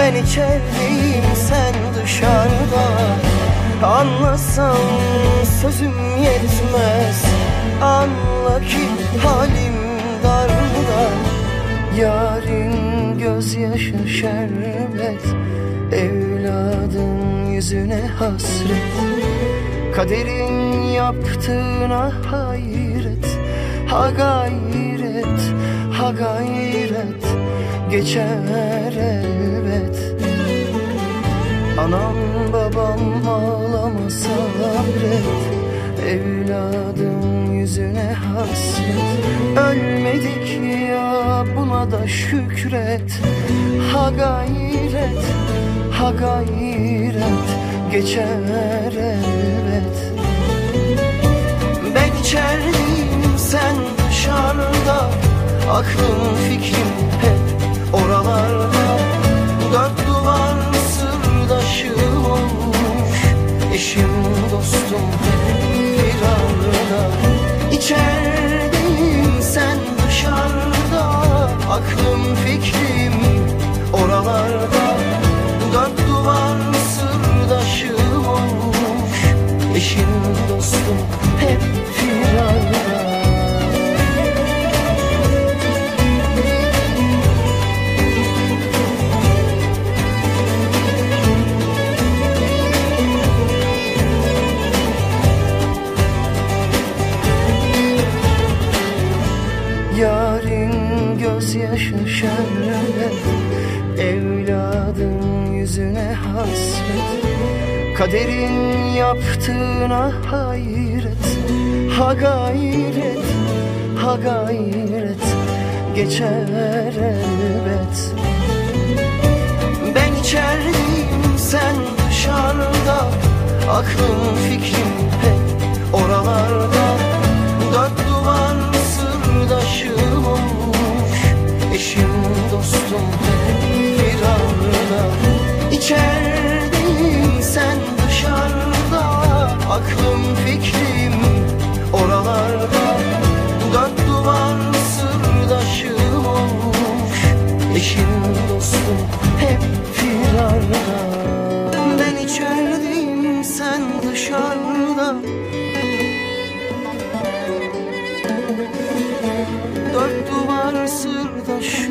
Ben içerideyim, sen dışarıda. Anlasam sözüm yetmez. Anla ki halim darda. Yarın gözyaşı şerbet, evladın yüzüne hasret. Kaderin yaptığına hayret. Ha gayret, ha gayret, geçer elbet. Anam babam ağlama sabret, evladın yüzüne hasret. Ölmedik ya, buna da şükret. Ha gayret, ha gayret, geçer elbet. Ben içerideyim, sen dışarıda. Aklım fikrim hep oralarda. Dört duvar sırdaşım olmuş. Eşim dostum hep firarda. İçerideyim, sen dışarıda. Aklım fikrim oralarda. Dört duvar sırdaşım olmuş. Eşim dostum hep firarda. Yarın gözyaşı şerbet, evladın yüzüne hasret. Kaderin yaptığına hayret. Ha gayret, ha gayret, geçer elbet. Ben içerideyim, sen dışarıda. Aklım fikrim hep oralarda. Dört duvar sırdaşım olmuş. Eşim dostum hep firarda. İçerideyim, sen dışarıda. Aklım fikrim oralarda. Dört duvar sırdaşım olmuş. Eşim dostum hep firarda. Ben içerideyim, sen dışarıda. Dört duvar sırdaşım